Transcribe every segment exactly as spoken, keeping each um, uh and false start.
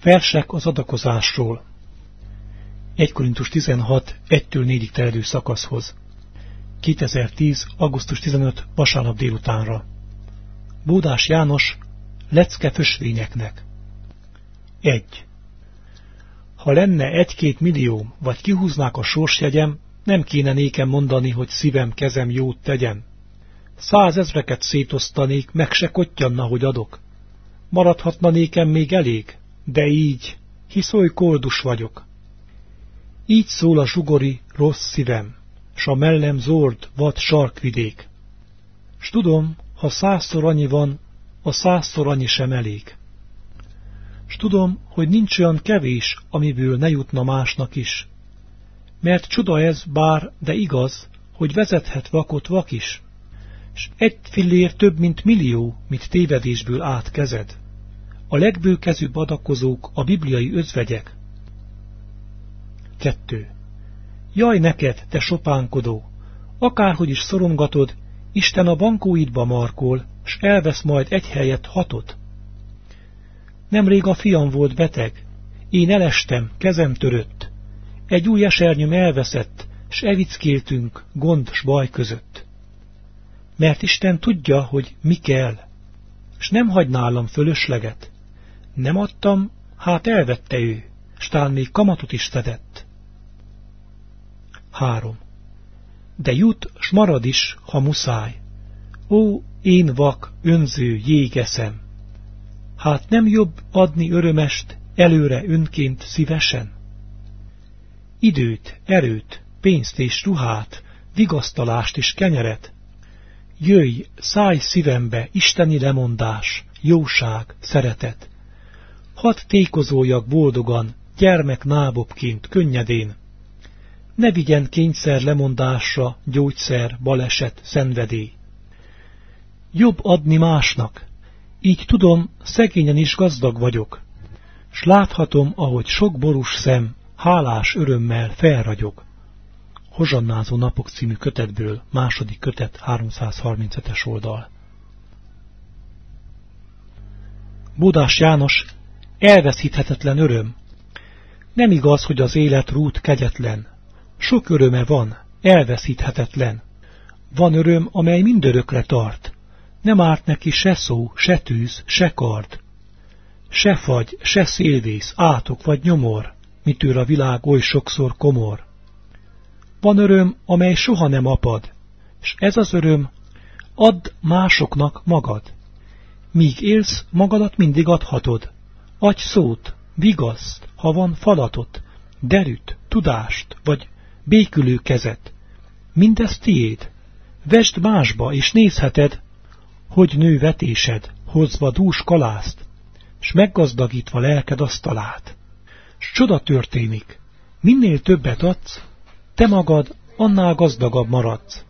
Versek az adakozásról. egy Korintus tizenhat, egytől négyig terjedő szakaszhoz. kétezer-tíz. augusztus tizenötödike. vasárnap délutánra. Bódás János, lecke fösvényeknek. egy. Ha lenne egy-két millióm, vagy kihúznák a sorsjegyem, nem kéne nékem mondani, hogy szívem, kezem jót tegyen. Százezreket szétosztanék, meg se kottyanna, hogy adok. Maradhatna nékem még elég, de így, hisz oly koldus vagyok. Így szól a zsugori rossz szívem, s a mellem zord vad sarkvidék. S tudom, ha százszor annyi van, a százszor annyi sem elég. S tudom, hogy nincs olyan kevés, amiből ne jutna másnak is. Mert csuda ez, bár, de igaz, hogy vezethet vakot vak is. S egy fillér több, mint millió, mit tévedésből átkezed. A legbőkezűbb adakozók a bibliai özvegyek. kettő. Jaj neked, te sopánkodó! Akárhogy is szorongatod, Isten a bankóidba markol, s elvesz majd egy helyet hatot. Nemrég a fiam volt beteg, én elestem, kezem törött. Egy új esernyőm elveszett, s evickéltünk gond s baj között. Mert Isten tudja, hogy mi kell, s nem hagy nálam fölösleget. Nem adtam, hát elvette ő, s tán még kamatot is szedett. három. De jut, s marad is, ha muszáj. Ó, én vak, önző jégeszem! Hát nem jobb adni örömest, előre önként szívesen? Időt, erőt, pénzt és ruhát, vigasztalást és kenyeret. Jöjj, szállj szívembe, isteni lemondás, jóság, szeretet. Hadd tékozoljak boldogan, gyermek nábobként, könnyedén. Ne vigyen kényszer lemondásra, gyógyszer, baleset, szenvedély. Jobb adni másnak, így tudom, szegényen is gazdag vagyok, s láthatom, ahogy sok borús szem hálás örömmel felragyog. Hozsannázó napok című kötetből, második kötet, háromszázharminchetes oldal. Bódás János, elveszíthetetlen öröm. Nem igaz, hogy az élet rút kegyetlen. Sok öröme van, elveszíthetetlen. Van öröm, amely mindörökre tart. Nem árt neki se szó, se tűz, se kard. Se fagy, se szélvész, átok vagy nyomor, mitől a világ oly sokszor komor. Van öröm, amely soha nem apad, s ez az öröm, add másoknak magad. Míg élsz, magadat mindig adhatod. Adj szót, vigaszt, ha van falatot, derűt, tudást, vagy békülő kezet. Mindez tiéd. Vesd másba, és nézheted, hogy nő vetésed, hozva dús kalászt, s meggazdagítva lelked asztalát. S csoda történik, minél többet adsz, te magad annál gazdagabb maradsz.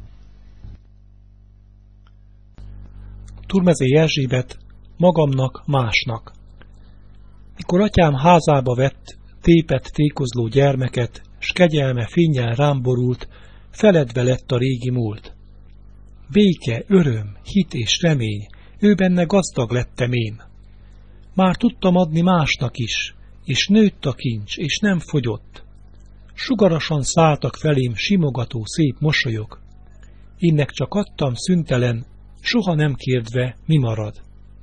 Turmezé Erzsébet, magamnak, másnak. Mikor atyám házába vett tépet tékozló gyermeket, s kegyelme fénnyel rám borult, feledve lett a régi múlt. Béke, öröm, hit és remény, ő benne gazdag lettem én. Már tudtam adni másnak is, és nőtt a kincs, és nem fogyott. Sugarasan szálltak felém simogató szép mosolyok. Énnek csak adtam szüntelen, soha nem kérdve, mi marad.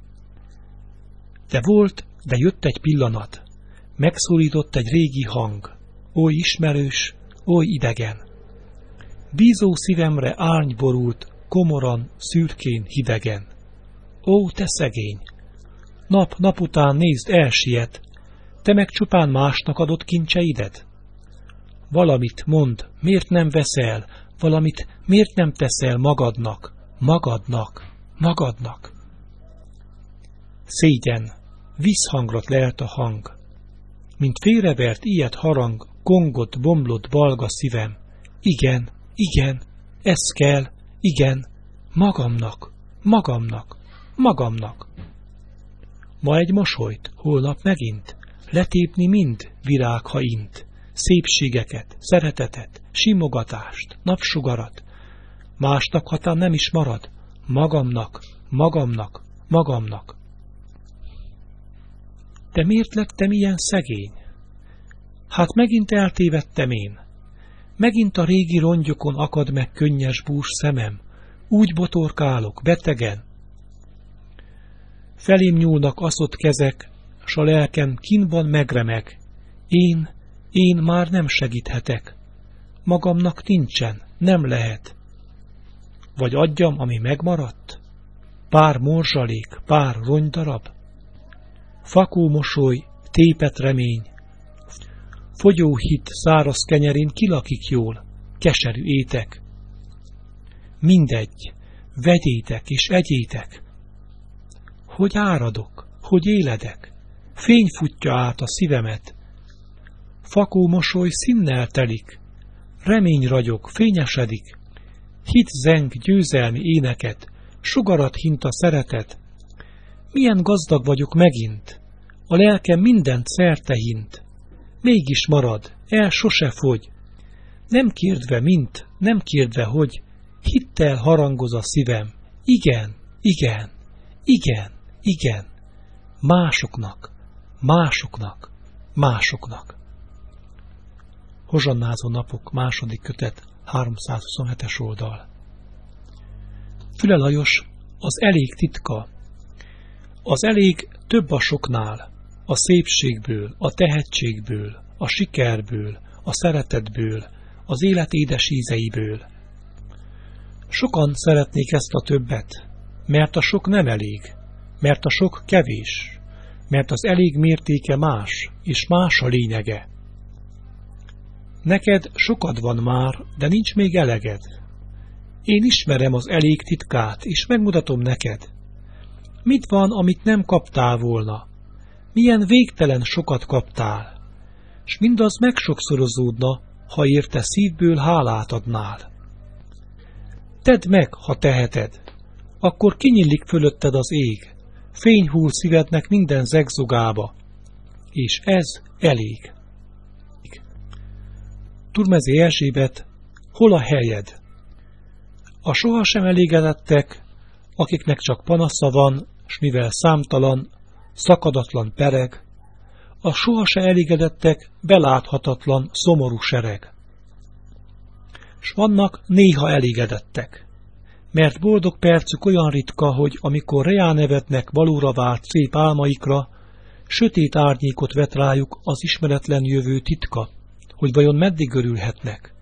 De volt, de jött egy pillanat, megszólított egy régi hang, oly ismerős, oly idegen. Bízó szívemre árny borult, komoran, szürkén, hidegen. Ó, te szegény! Nap, nap után nézd, elsiet, te meg csupán másnak adott kincseidet? Valamit mond, miért nem veszel, valamit miért nem teszel magadnak, magadnak, magadnak? Szégyen, visszhangra lelt a hang, mint félrevert ilyet harang, kongott, bomlott balga szívem. Igen, igen, ez kell, igen, magamnak, magamnak, magamnak. Ma egy mosolyt, holnap megint, letépni mind virág, ha int, szépségeket, szeretetet, simogatást, napsugarat. Másnak hatán nem is marad, magamnak, magamnak, magamnak. De miért lettem ilyen szegény? Hát megint eltévedtem én. Megint a régi rongyokon akad meg könnyes bús szemem. Úgy botorkálok, betegen. Felém nyúlnak aszott kezek, s a lelkem kínban megremeg. Én, én már nem segíthetek. Magamnak nincsen, nem lehet. Vagy adjam, ami megmaradt? Pár morzsalék, pár rongydarab? Fakó mosoly, tépet remény, fogyó hit száraz kenyerén kilakik jól, keserű étek. Mindegy, vegyétek és egyétek. Hogy áradok, hogy éledek, fény futja át a szívemet. Fakó mosoly színnel telik, remény ragyog, fényesedik, hit zeng győzelmi éneket, sugarat hint a szeretet. Milyen gazdag vagyok megint, a lelkem mindent szerte hint. Mégis marad, el sose fogy. Nem kérdve mint, nem kérdve hogy, hittel harangoz a szívem. Igen, igen, igen, igen. Másoknak, másoknak, másoknak. Hozsannázó napok, második kötet, háromszázhuszonhetes oldal. Füle Lajos, az elég titka. Az elég több a soknál, a szépségből, a tehetségből, a sikerből, a szeretetből, az élet édes ízeiből. Sokan szeretnék ezt a többet, mert a sok nem elég, mert a sok kevés, mert az elég mértéke más, és más a lényege. Neked sokad van már, de nincs még eleged. Én ismerem az elég titkát, és megmutatom neked. Mit van, amit nem kaptál volna? Milyen végtelen sokat kaptál, s mindaz megsokszorozódna, ha érte szívből hálát adnál. Tedd meg, ha teheted, akkor kinyílik fölötted az ég, fény hull szívednek minden zegzogába, és ez elég. Turmezi Erzsébet, hol a helyed? A sohasem elégedettek, akiknek csak panasza van, s mivel számtalan, szakadatlan pereg, a sohasem elégedettek beláthatatlan, szomorú sereg. S vannak néha elégedettek, mert boldog percük olyan ritka, hogy amikor reá nevetnek valóra vált szép álmaikra, sötét árnyékot vet rájuk az ismeretlen jövő titka, hogy vajon meddig örülhetnek.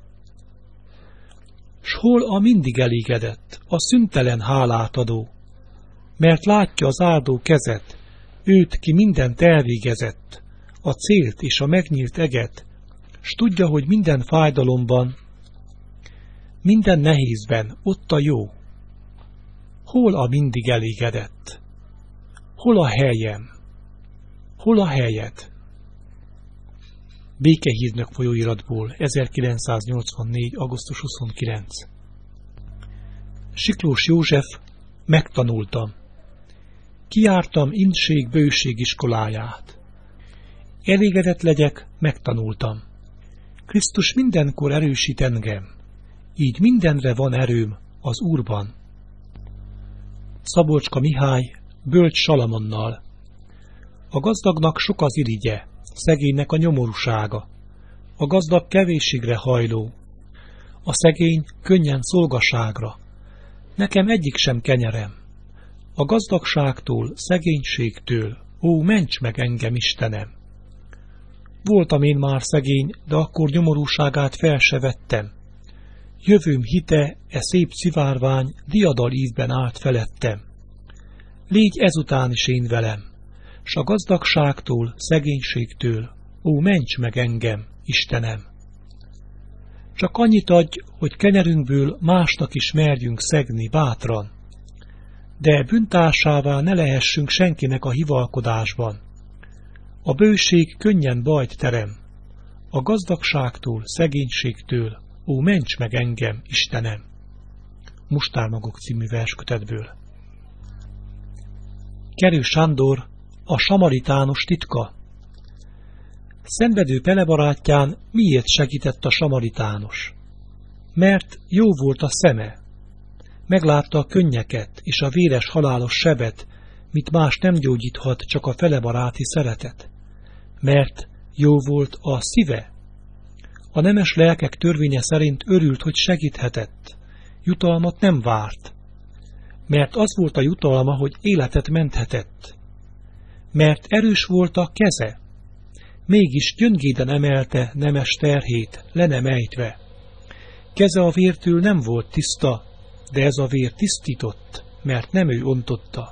S hol a mindig elégedett, a szüntelen hálát adó, mert látja az áldó kezet, őt, ki mindent elvégezett, a célt és a megnyílt eget, s tudja, hogy minden fájdalomban, minden nehézben ott a jó. Hol a mindig elégedett? Hol a helyem? Hol a helyed? Békehídnök folyóiratból, ezerkilencszáznyolcvannégy. augusztus huszonkilencedike. Siklós József, megtanultam. Kijártam indség bőség iskoláját. Elégedett legyek, megtanultam. Krisztus mindenkor erősít engem, így mindenre van erőm az Úrban. Szabolcska Mihály, bölcs Salamonnal. A gazdagnak sok az irigye, szegénynek a nyomorúsága. A gazdag kevésségre hajló, a szegény könnyen szolgaságra. Nekem egyik sem kenyerem. A gazdagságtól, szegénységtől, ó, ments meg engem, Istenem! Voltam én már szegény, de akkor nyomorúságát fel se vettem. Jövőm hite, e szép szivárvány diadal ívben állt felettem. Légy ezután is én velem, s a gazdagságtól, szegénységtől, ó, ments meg engem, Istenem! Csak annyit adj, hogy kenyerünkből másnak is merjünk szegni bátran, de bűntársává ne lehessünk senkinek a hivalkodásban. A bőség könnyen bajt terem, a gazdagságtól, szegénységtől, ó, ments meg engem, Istenem! Mustármagok című verskötetből. Kerő Sándor, a samaritános titka. Szenvedő Pele barátján miért segített a samaritános? Mert jó volt a szeme. Meglátta a könnyeket és a véres halálos sebet, mit más nem gyógyíthat, csak a felebaráti szeretet. Mert jó volt a szíve. A nemes lelkek törvénye szerint örült, hogy segíthetett. Jutalmat nem várt. Mert az volt a jutalma, hogy életet menthetett. Mert erős volt a keze. Mégis gyöngéden emelte nemes terhét, le nem ejtve. Keze a vértől nem volt tiszta, de ez a vér tisztított, mert nem ő ontotta.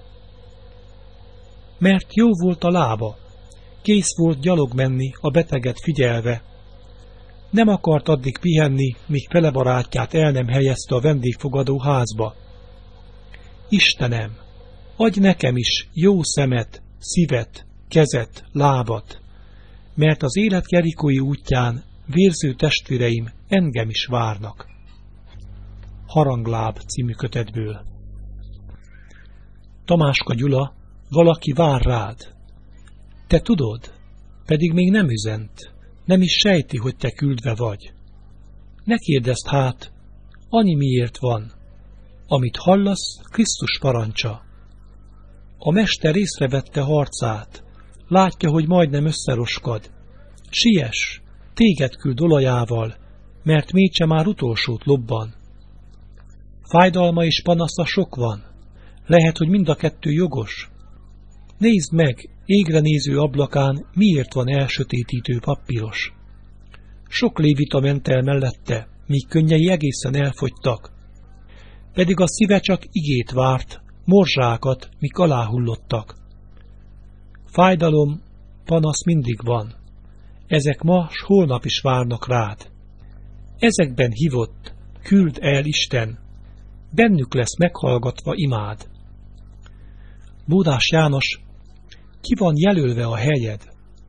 Mert jó volt a lába, kész volt gyalog menni, a beteget figyelve. Nem akart addig pihenni, míg felebarátját el nem helyezte a vendégfogadó házba. Istenem, adj nekem is jó szemet, szívet, kezet, lábat, mert az élet jerikói útján vérző testvéreim engem is várnak. Harangláb című kötetből. Tamáska Gyula, valaki vár rád. Te tudod, pedig még nem üzent, nem is sejti, hogy te küldve vagy. Ne kérdezd hát, annyi miért van, amit hallasz, Krisztus parancsa. A mester észrevette harcát, látja, hogy majdnem összeroskad. Siess, téged küld olajával, mert mécse már utolsót lobban. Fájdalma és panasza sok van, lehet, hogy mind a kettő jogos. Nézd meg, égre néző ablakán miért van elsötétítő papíros. Sok lévita ment el mellette, míg könnyei egészen elfogytak. Pedig a szíve csak igét várt, morzsákat, mik aláhullottak. Fájdalom, panasz mindig van. Ezek ma s holnap is várnak rád. Ezekben hívott, küld el Isten, bennük lesz meghallgatva imád. Bódás János, ki van jelölve a helyed?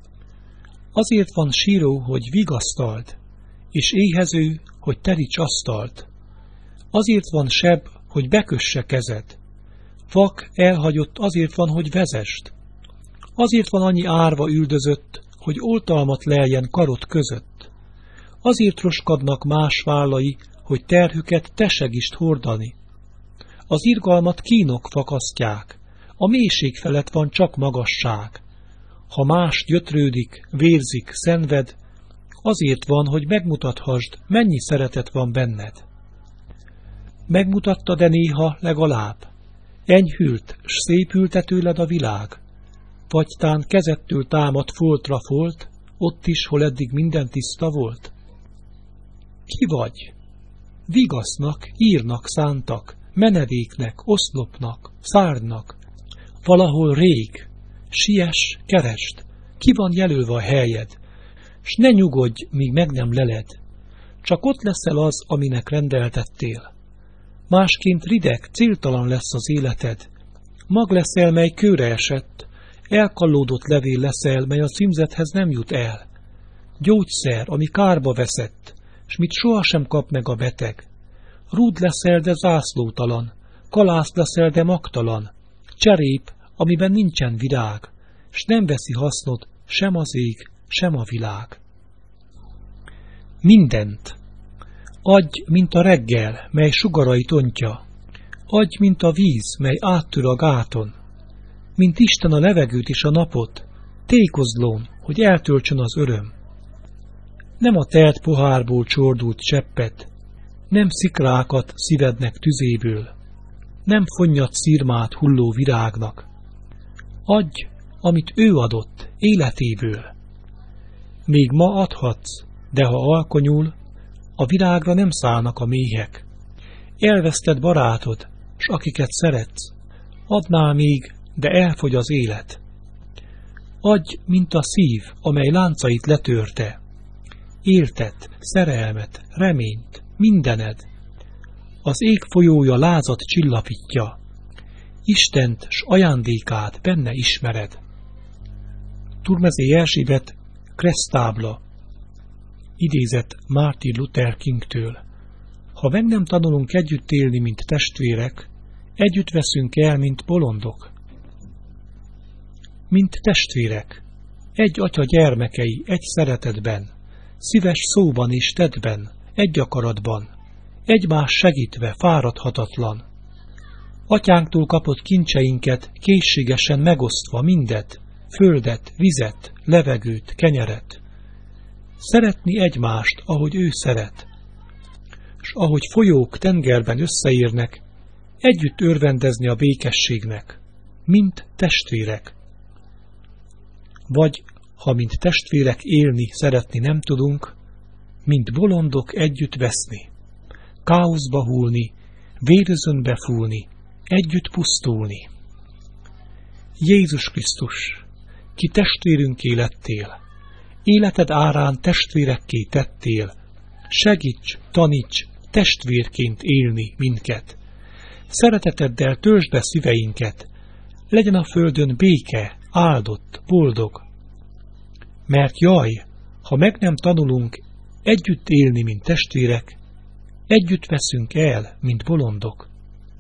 Azért van síró, hogy vigasztald, és éhező, hogy teríts asztalt. Azért van seb, hogy bekösse kezed. Vak elhagyott, azért van, hogy vezest. Azért van annyi árva üldözött, hogy oltalmat leljen karod között. Azért roskadnak más vállai, hogy terhüket te segítsd hordani. Az irgalmat kínok fakasztják, a mélység felett van csak magasság. Ha más gyötrődik, vérzik, szenved, azért van, hogy megmutathasd, mennyi szeretet van benned. Megmutatta de néha legalább, enyhült, s szépülte tőled a világ, vagy tán kezettől támad foltra folt, ott is, hol eddig minden tiszta volt? Ki vagy? Vigasznak, írnak szántak, menedéknek, oszlopnak, szárnynak, valahol rég, siess, keresd, ki van jelölve a helyed, s ne nyugodj, míg meg nem leled, csak ott leszel az, aminek rendeltettél. Másként rideg, céltalan lesz az életed, mag leszel, mely kőre esett, elkallódott levél leszel, mely a címzethez nem jut el. Gyógyszer, ami kárba veszett, s mit sohasem kap meg a beteg. Rúd leszel, de zászlótalan, kalász leszel, de magtalan, cserép, amiben nincsen virág, s nem veszi hasznot sem az ég, sem a világ. Mindent. Adj, mint a reggel, mely sugarait ontja. Adj, mint a víz, mely áttör a gáton. Mint Isten a levegőt és a napot, tékozlón, hogy eltöltsön az öröm. Nem a telt pohárból csordult cseppet, nem szikrákat szívednek tüzéből, nem fonnyad szirmát hulló virágnak. Adj, amit ő adott, életéből. Még ma adhatsz, de ha alkonyul, a virágra nem szállnak a méhek. Elveszted barátod, s akiket szeretsz, adnál még, de elfogy az élet. Adj, mint a szív, amely láncait letörte. Értet, szerelmet, reményt, mindened. Az ég folyója lázat csillapítja. Istent s ajándékát benne ismered. Turmezé Erzsébet, Kressztábla. Idézet Martin Luther Kingtől. Ha meg nem tanulunk együtt élni, mint testvérek, együtt veszünk el, mint bolondok. Mint testvérek, egy atya gyermekei, egy szeretetben, szíves szóban és tettben, egy akaratban, egymás segítve, fáradhatatlan. Atyánktól kapott kincseinket készségesen megosztva mindet, földet, vizet, levegőt, kenyeret. Szeretni egymást, ahogy ő szeret, s ahogy folyók tengerben összeérnek, együtt örvendezni a békességnek, mint testvérek. Vagy, ha mint testvérek élni, szeretni nem tudunk, mint bolondok együtt veszni, káoszba hullni, vérözönbe fúlni, együtt pusztulni. Jézus Krisztus, ki testvérünké lettél, életed árán testvérekké tettél, segíts, taníts, testvérként élni minket. Szereteteddel töltsd be szíveinket, legyen a földön béke, áldott, boldog. Mert jaj, ha meg nem tanulunk együtt élni, mint testvérek, együtt veszünk el, mint bolondok.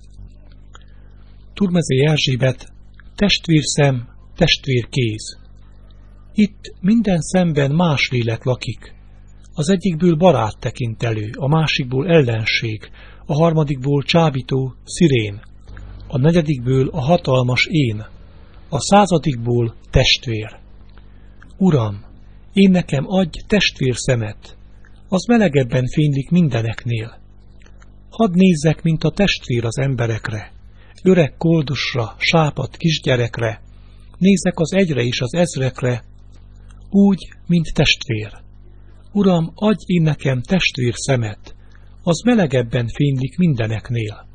Turmezé Erzsébet, testvérszem, testvérkéz. Itt minden szemben más lélek lakik. Az egyikből barát tekint elő, a másikból ellenség, a harmadikból csábító szirén, a negyedikből a hatalmas én, a századikból testvér. Uram, én nekem adj testvérszemet, az melegebben fénylik mindeneknél. Hadd nézzek, mint a testvér az emberekre, öreg koldusra, sápadt kisgyerekre, nézzek az egyre és az ezrekre, úgy, mint testvér. Uram, adj én nekem testvér szemet, az melegebben fénylik mindeneknél.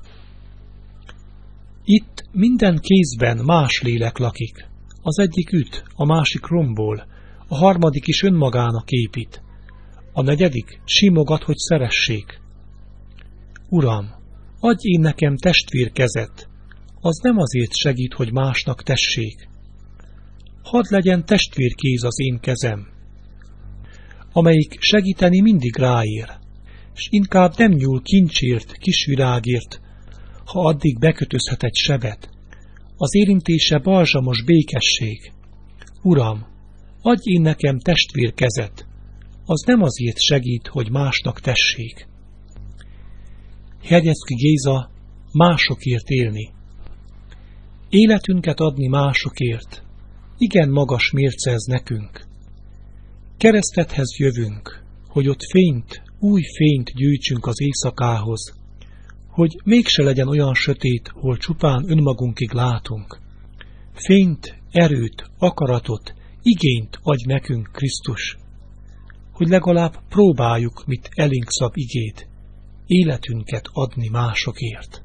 Itt minden kézben más lélek lakik. Az egyik üt, a másik rombol, a harmadik is önmagának épít, a negyedik simogat, hogy szeressék. Uram, adj én nekem testvér kezet, az nem azért segít, hogy másnak tessék. Hadd legyen testvérkéz az én kezem, amelyik segíteni mindig ráér, s inkább nem nyúl kincsért, kisvirágért, ha addig bekötözhet egy sebet. Az érintése balzsamos békesség. Uram, adj én nekem testvér kezet, az nem azért segít, hogy másnak tessék. Hegyeszki Géza, másokért élni. Életünket adni másokért, igen magas mérce ez nekünk. Keresztethez jövünk, hogy ott fényt, új fényt gyűjtsünk az éjszakához, hogy mégse legyen olyan sötét, hol csupán önmagunkig látunk. Fényt, erőt, akaratot, igényt adj nekünk, Krisztus, hogy legalább próbáljuk, mit elénk szab igét, életünket adni másokért.